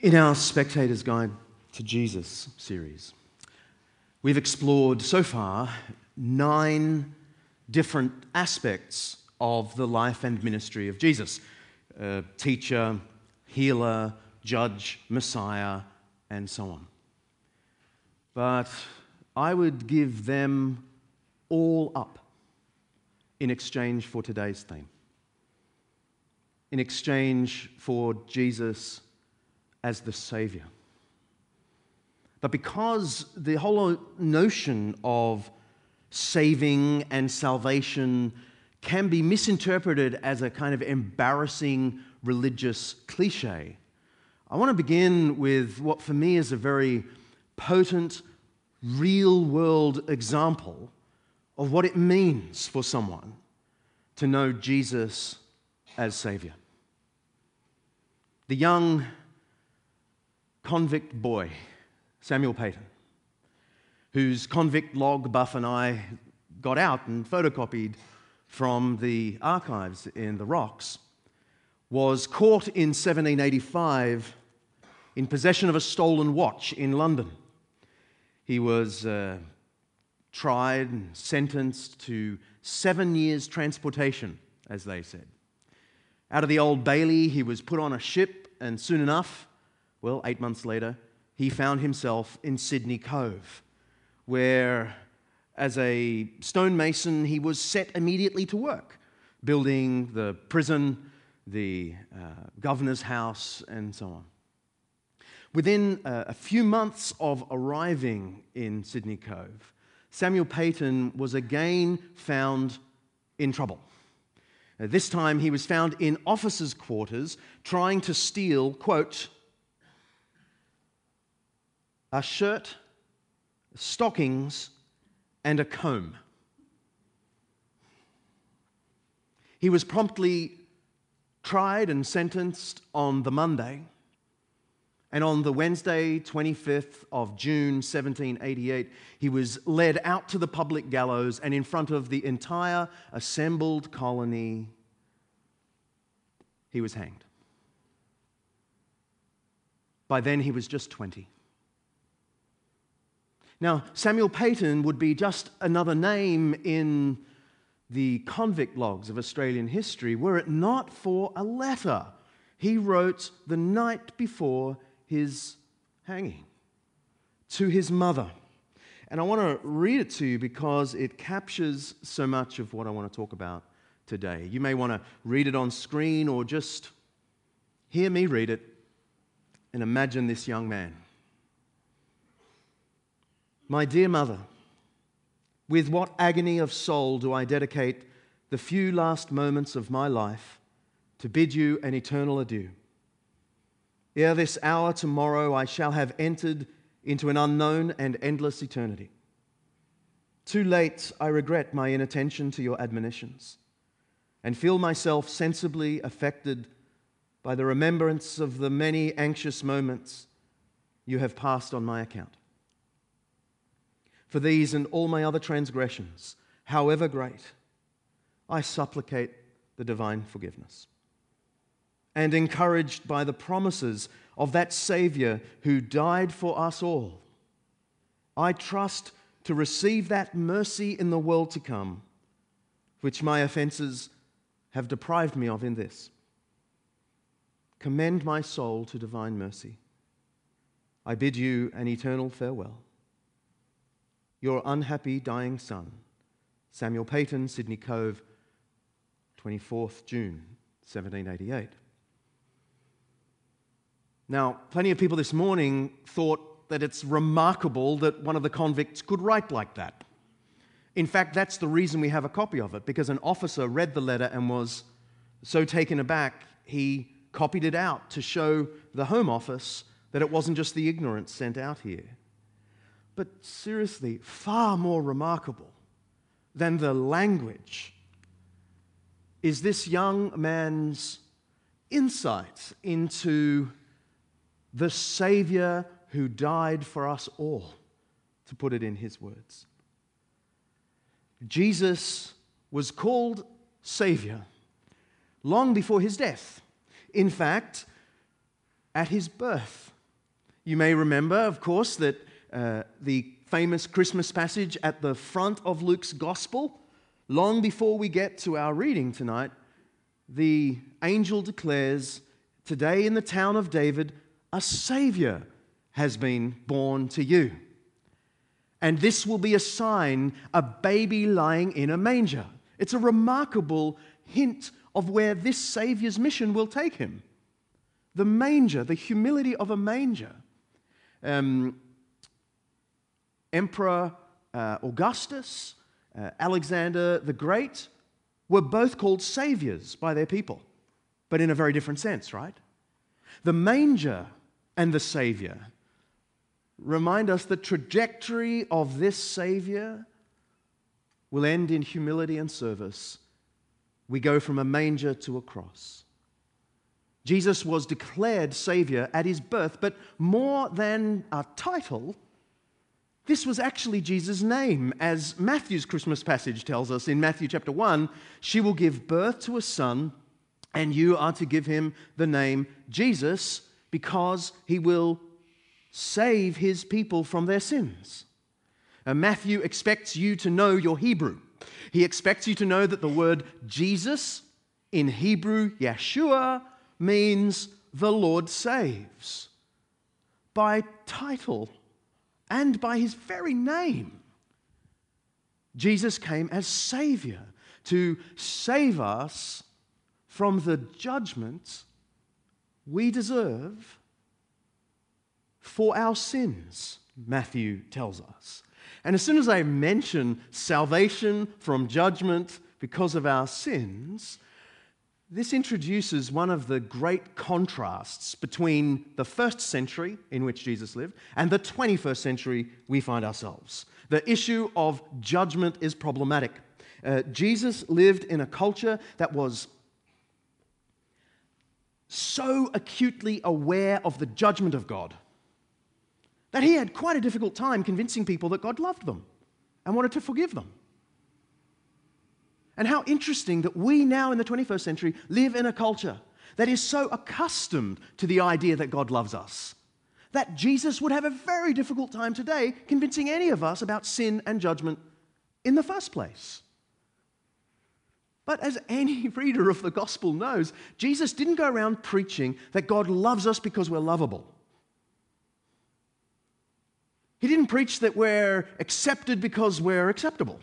In our Spectator's Guide to Jesus series, we've explored so far 9 different aspects of the life and ministry of Jesus: teacher, healer, judge, Messiah, and so on. But I would give them all up in exchange for today's theme, in exchange for Jesus as the Savior. But because the whole notion of saving and salvation can be misinterpreted as a kind of embarrassing religious cliche, I want to begin with what for me is a very potent, real-world example of what it means for someone to know Jesus as Savior. The young convict boy, Samuel Peyton, whose convict log Buff and I got out and photocopied from the archives in the Rocks, was caught in 1785 in possession of a stolen watch in London. He was tried and sentenced to 7 years transportation, as they said. Out of the Old Bailey, he was put on a ship, and soon enough, 8 months later, he found himself in Sydney Cove, where, as a stonemason, he was set immediately to work, building the prison, the governor's house, and so on. Within a few months of arriving in Sydney Cove, Samuel Peyton was again found in trouble. This time he was found in officers' quarters trying to steal, quote, a shirt, stockings, and a comb. He was promptly tried and sentenced on the Monday, and on the Wednesday, 25th of June, 1788, he was led out to the public gallows, and in front of the entire assembled colony, he was hanged. By then, he was just 20. Now, Samuel Peyton would be just another name in the convict logs of Australian history were it not for a letter he wrote the night before his hanging to his mother. And I want to read it to you because it captures so much of what I want to talk about today. You may want to read it on screen or just hear me read it and imagine this young man. My dear mother, with what agony of soul do I dedicate the few last moments of my life to bid you an eternal adieu. Ere this hour tomorrow I shall have entered into an unknown and endless eternity. Too late I regret my inattention to your admonitions and feel myself sensibly affected by the remembrance of the many anxious moments you have passed on my account. For these and all my other transgressions, however great, I supplicate the divine forgiveness. And encouraged by the promises of that Saviour who died for us all, I trust to receive that mercy in the world to come, which my offences have deprived me of in this. Commend my soul to divine mercy. I bid you an eternal farewell. Your unhappy dying son, Samuel Peyton, Sydney Cove, 24th June, 1788. Now, plenty of people this morning thought that it's remarkable that one of the convicts could write like that. In fact, that's the reason we have a copy of it, because an officer read the letter and was so taken aback, he copied it out to show the Home Office that it wasn't just the ignorance sent out here. But seriously, far more remarkable than the language is this young man's insight into the Savior who died for us all, to put it in his words. Jesus was called Savior long before his death. In fact, at his birth, You may remember, of course, that the famous Christmas passage at the front of Luke's Gospel, long before we get to our reading tonight, the angel declares, "Today in the town of David, a Savior has been born to you. And this will be a sign, a baby lying in a manger." It's a remarkable hint of where this Savior's mission will take him. The manger, the humility of a manger. Emperor Augustus, Alexander the Great were both called saviors by their people, but in a very different sense, right? The manger and the Savior remind us the trajectory of this Savior will end in humility and service. We go from a manger to a cross. Jesus was declared Savior at his birth, but more than a title, this was actually Jesus' name, as Matthew's Christmas passage tells us in Matthew chapter 1, "She will give birth to a son, and you are to give him the name Jesus, because he will save his people from their sins." Matthew expects you to know your Hebrew. He expects you to know that the word Jesus in Hebrew, Yeshua, means the Lord saves. By title and by his very name, Jesus came as Savior to save us from the judgment we deserve for our sins, Matthew tells us. And as soon as I mention salvation from judgment because of our sins, this introduces one of the great contrasts between the first century in which Jesus lived and the 21st century we find ourselves. The issue of judgment is problematic. Jesus lived in a culture that was so acutely aware of the judgment of God that he had quite a difficult time convincing people that God loved them and wanted to forgive them. And how interesting that we now in the 21st century live in a culture that is so accustomed to the idea that God loves us, that Jesus would have a very difficult time today convincing any of us about sin and judgment in the first place. But as any reader of the gospel knows, Jesus didn't go around preaching that God loves us because we're lovable. He didn't preach that we're accepted because we're acceptable.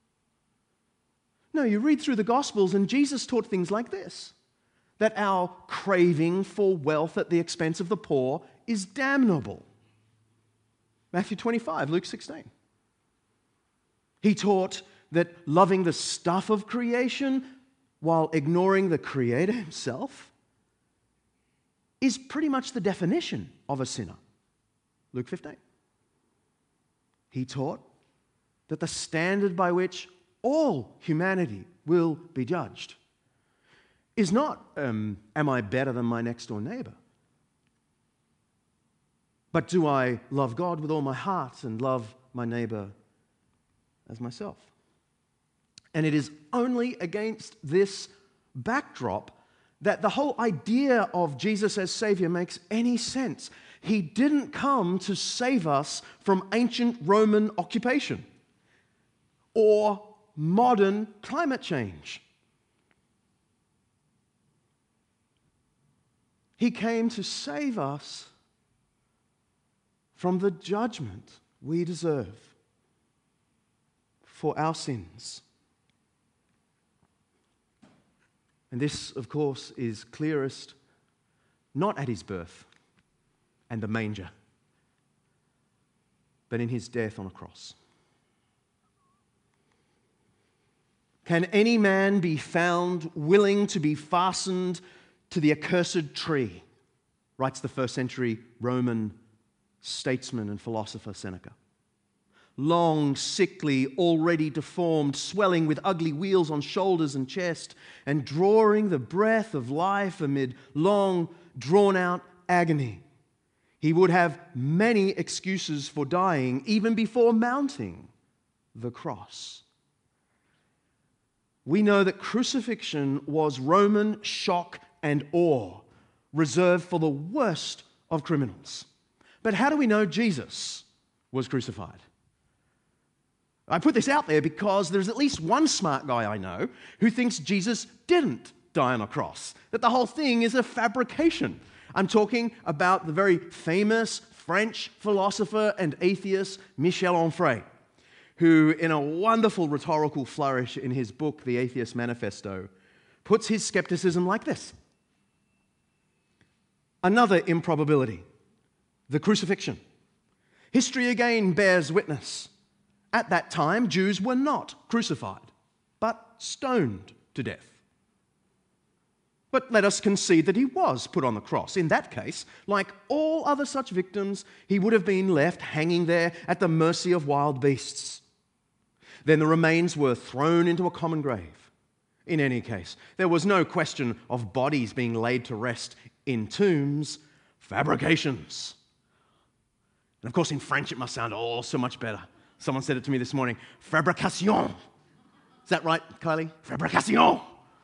No, you read through the Gospels and Jesus taught things like this, that our craving for wealth at the expense of the poor is damnable. Matthew 25, Luke 16. He taught that loving the stuff of creation while ignoring the Creator himself is pretty much the definition of a sinner. Luke 15. He taught that the standard by which all humanity will be judged is not, am I better than my next door neighbor? But do I love God with all my heart and love my neighbor as myself? And it is only against this backdrop that the whole idea of Jesus as Savior makes any sense. He didn't come to save us from ancient Roman occupation or modern climate change. He came to save us from the judgment we deserve for our sins. And this, of course, is clearest not at his birth and the manger, but in his death on a cross. Can any man be found willing to be fastened to the accursed tree? Writes the first century Roman statesman and philosopher Seneca. Long, sickly, already deformed, swelling with ugly wheals on shoulders and chest, and drawing the breath of life amid long, drawn-out agony. He would have many excuses for dying even before mounting the cross. We know that crucifixion was Roman shock and awe, reserved for the worst of criminals. But how do we know Jesus was crucified? I put this out there because there's at least one smart guy I know who thinks Jesus didn't die on a cross, that the whole thing is a fabrication. I'm talking about the very famous French philosopher and atheist Michel Onfray, who, in a wonderful rhetorical flourish in his book, The Atheist Manifesto, puts his skepticism like this. Another improbability, the crucifixion. History again bears witness. At that time, Jews were not crucified, but stoned to death. But let us concede that he was put on the cross. In that case, like all other such victims, he would have been left hanging there at the mercy of wild beasts. Then the remains were thrown into a common grave. In any case, there was no question of bodies being laid to rest in tombs, fabrications. And of course, in French, it must sound so much better. Someone said it to me this morning, fabrication. Is that right, Kylie? Fabrication.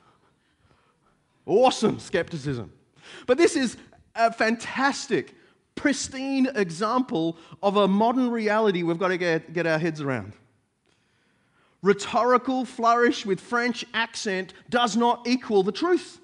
Awesome skepticism. But this is a fantastic, pristine example of a modern reality we've got to get our heads around. Rhetorical flourish with French accent does not equal the truth.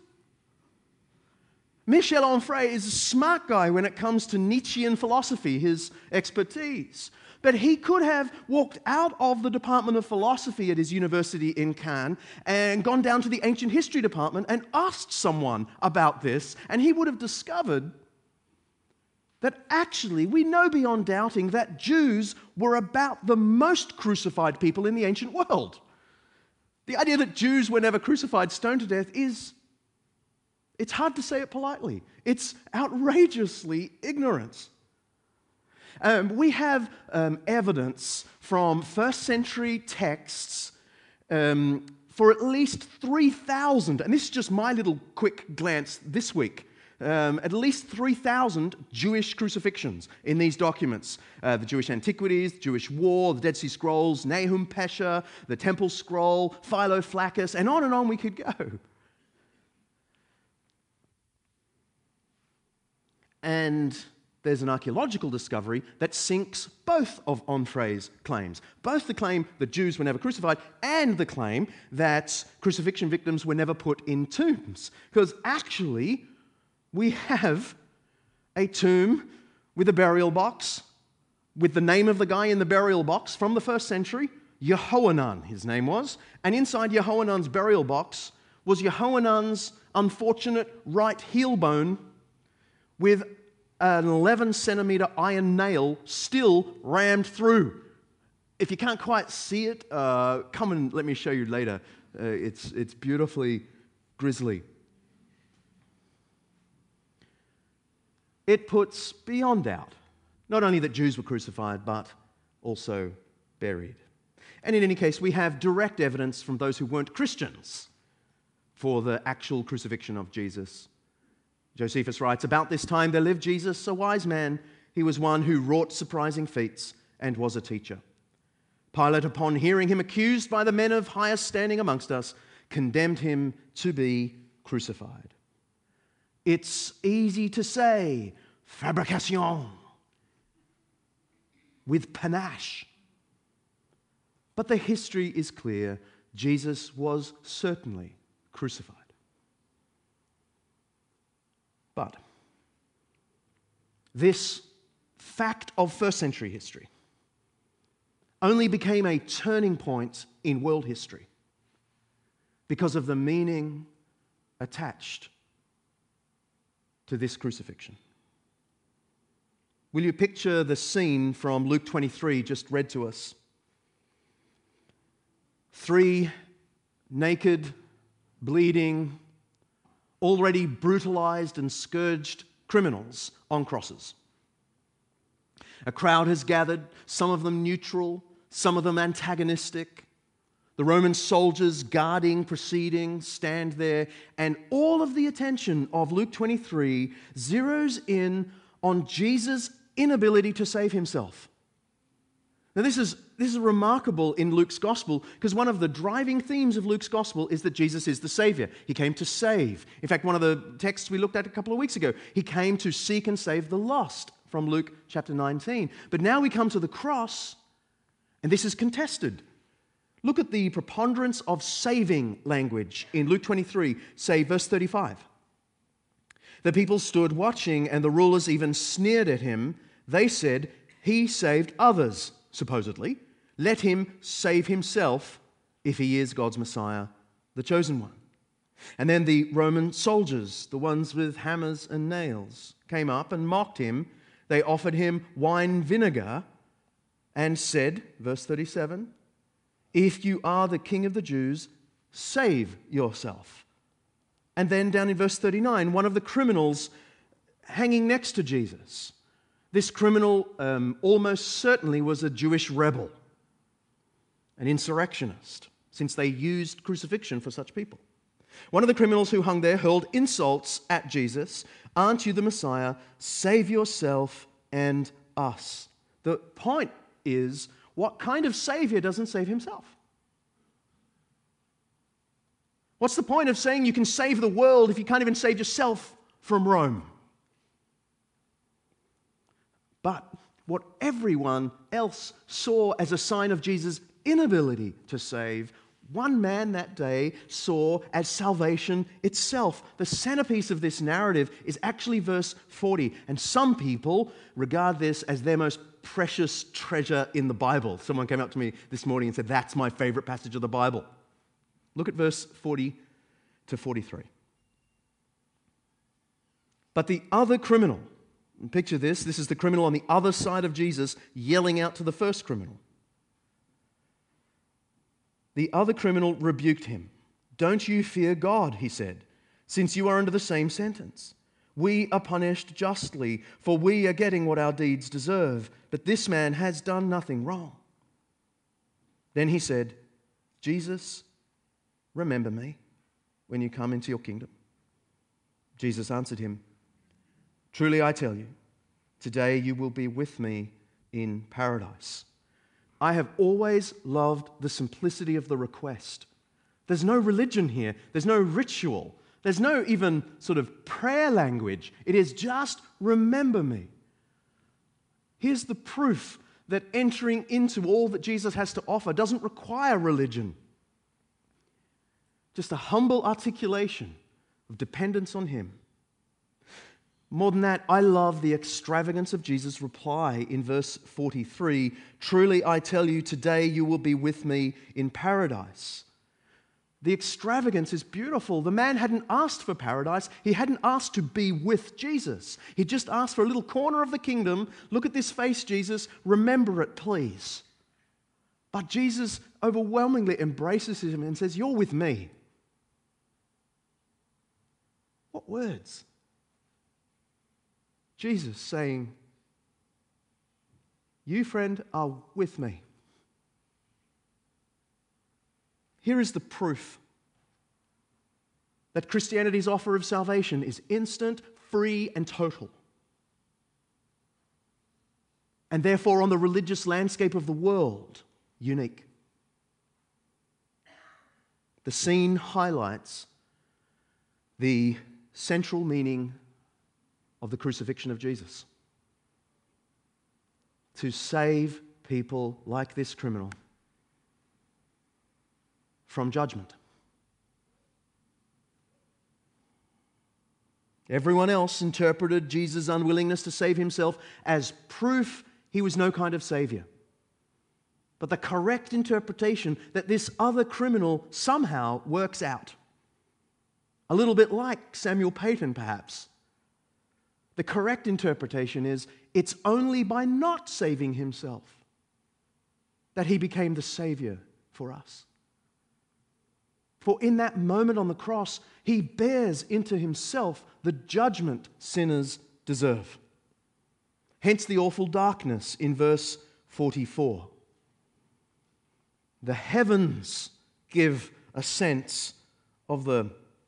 Michel Onfray is a smart guy when it comes to Nietzschean philosophy, his expertise. But he could have walked out of the Department of Philosophy at his university in Caen and gone down to the Ancient History Department and asked someone about this, and he would have discovered that actually we know beyond doubting that Jews were about the most crucified people in the ancient world. The idea that Jews were never crucified, stoned to death, it's hard to say it politely. It's outrageously ignorant. We have evidence from first century texts for at least 3,000, and this is just my little quick glance this week, at least 3,000 Jewish crucifixions in these documents. The Jewish Antiquities, Jewish War, the Dead Sea Scrolls, Nahum Pesha, the Temple Scroll, Philo Flaccus, and on we could go. And there's an archaeological discovery that sinks both of Onfray's claims. Both the claim that Jews were never crucified and the claim that crucifixion victims were never put in tombs. Because actually, we have a tomb with a burial box, with the name of the guy in the burial box from the first century, Yehohanan, his name was. And inside Yehohanan's burial box was Yehohanan's unfortunate right heel bone with an 11-centimeter iron nail still rammed through. If you can't quite see it, come and let me show you later. It's beautifully grisly. It puts beyond doubt not only that Jews were crucified, but also buried. And in any case, we have direct evidence from those who weren't Christians for the actual crucifixion of Jesus. Josephus writes, about this time there lived Jesus, a wise man. He was one who wrought surprising feats and was a teacher. Pilate, upon hearing him accused by the men of highest standing amongst us, condemned him to be crucified. It's easy to say, fabrication, with panache. But the history is clear. Jesus was certainly crucified. But this fact of first century history only became a turning point in world history because of the meaning attached to this crucifixion. Will you picture the scene from Luke 23 just read to us? 3 naked, bleeding, already brutalized and scourged criminals on crosses. A crowd has gathered, some of them neutral, some of them antagonistic. The Roman soldiers guarding proceedings stand there, and all of the attention of Luke 23 zeroes in on Jesus' inability to save himself. Now this is remarkable in Luke's gospel because one of the driving themes of Luke's gospel is that Jesus is the Savior. He came to save. In fact, one of the texts we looked at a couple of weeks ago, he came to seek and save the lost from Luke chapter 19. But now we come to the cross, and this is contested. Look at the preponderance of saving language in Luke 23, say verse 35. The people stood watching, and the rulers even sneered at him. They said, "He saved others," supposedly. "Let him save himself if he is God's Messiah, the chosen one." And then the Roman soldiers, the ones with hammers and nails, came up and mocked him. They offered him wine vinegar and said, verse 37, "If you are the King of the Jews, save yourself." And then down in verse 39, one of the criminals hanging next to Jesus. This criminal almost certainly was a Jewish rebel, an insurrectionist, since they used crucifixion for such people. One of the criminals who hung there hurled insults at Jesus. "Aren't you the Messiah? Save yourself and us." The point is, what kind of Savior doesn't save himself? What's the point of saying you can save the world if you can't even save yourself from Rome? But what everyone else saw as a sign of Jesus' inability to save, one man that day saw as salvation itself. The centerpiece of this narrative is actually verse 40, and some people regard this as their most precious treasure in the Bible. Someone came up to me this morning and said, "That's my favorite passage of the Bible." Look at verse 40 to 43. But the other criminal, and picture this is the criminal on the other side of Jesus yelling out to the first criminal. The other criminal rebuked him. "Don't you fear God," he said, "since you are under the same sentence. We are punished justly, for we are getting what our deeds deserve, but this man has done nothing wrong." Then he said, "Jesus, remember me when you come into your kingdom." Jesus answered him, "Truly I tell you, today you will be with me in paradise." I have always loved the simplicity of the request. There's no religion here. There's no ritual. There's no even sort of prayer language. It is just, remember me. Here's the proof that entering into all that Jesus has to offer doesn't require religion. Just a humble articulation of dependence on him. More than that, I love the extravagance of Jesus' reply in verse 43. "Truly I tell you, today you will be with me in paradise." The extravagance is beautiful. The man hadn't asked for paradise. He hadn't asked to be with Jesus. He just asked for a little corner of the kingdom. "Look at this face, Jesus. Remember it, please." But Jesus overwhelmingly embraces him and says, "You're with me." What words? Jesus saying, "You, friend, are with me." Here is the proof that Christianity's offer of salvation is instant, free, and total. And therefore, on the religious landscape of the world, unique. The scene highlights the central meaning of the crucifixion of Jesus. To save people like this criminal from judgment. Everyone else interpreted Jesus' unwillingness to save himself as proof he was no kind of savior. But the correct interpretation that this other criminal somehow works out, a little bit like Samuel Peyton perhaps, the correct interpretation is it's only by not saving himself that he became the Savior for us. For in that moment on the cross, he bears into himself the judgment sinners deserve. Hence the awful darkness in verse 44. The heavens give a sense of the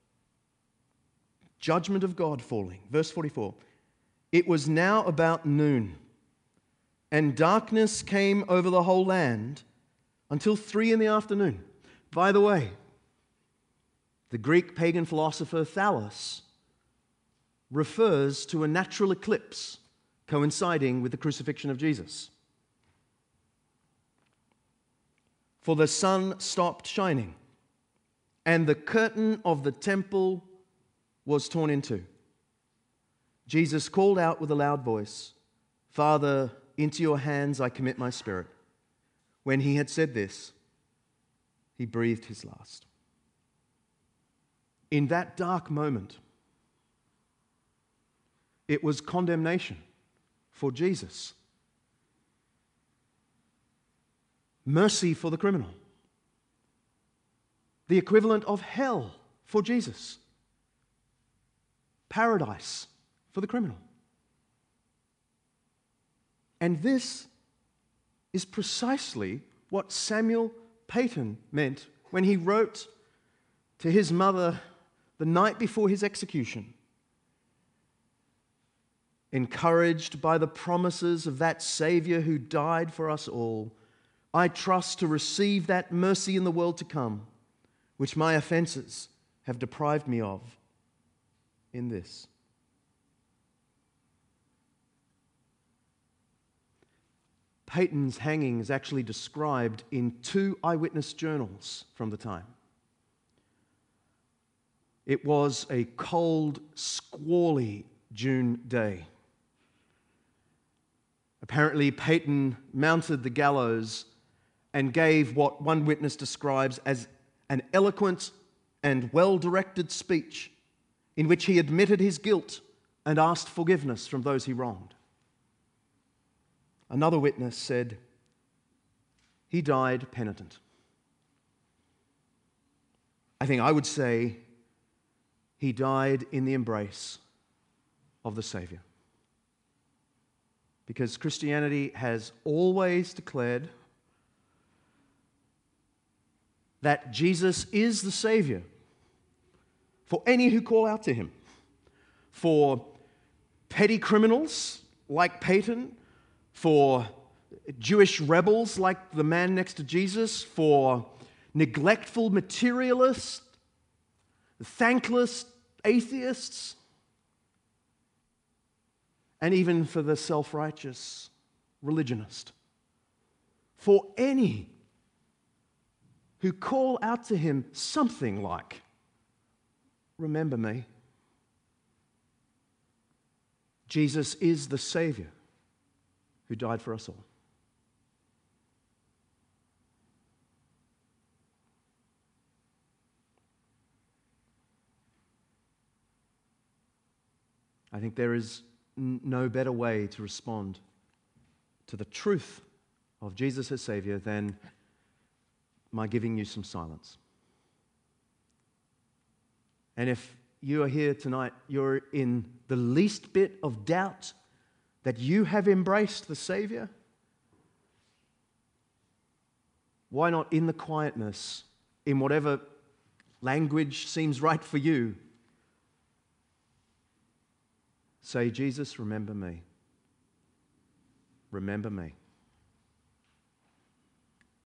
judgment of God falling. Verse 44. It was now about noon, and darkness came over the whole land until 3 p.m. By the way, the Greek pagan philosopher Thales refers to a natural eclipse coinciding with the crucifixion of Jesus. For the sun stopped shining, and the curtain of the temple was torn in two. Jesus called out with a loud voice, "Father, into your hands I commit my spirit." When he had said this, he breathed his last. In that dark moment, it was condemnation for Jesus, mercy for the criminal, the equivalent of hell for Jesus, paradise for the criminal. And this is precisely what Samuel Peyton meant when he wrote to his mother the night before his execution. Encouraged by the promises of that Savior who died for us all, I trust to receive that mercy in the world to come, which my offenses have deprived me of in this. Peyton's hanging is actually described in 2 eyewitness journals from the time. It was a cold, squally June day. Apparently, Peyton mounted the gallows and gave what one witness describes as an eloquent and well-directed speech in which he admitted his guilt and asked forgiveness from those he wronged. Another witness said, he died penitent. I think I would say he died in the embrace of the Savior. Because Christianity has always declared that Jesus is the Savior for any who call out to him. For petty criminals like Peyton, for Jewish rebels like the man next to Jesus, for neglectful materialists, thankless atheists, and even for the self-righteous religionist. For any who call out to him something like, "Remember me." Jesus is the Savior who died for us all. I think there is no better way to respond to the truth of Jesus as Savior than my giving you some silence. And if you are here tonight, you're in the least bit of doubt that you have embraced the Savior, why not in the quietness, in whatever language seems right for you, say, "Jesus, remember me. Remember me."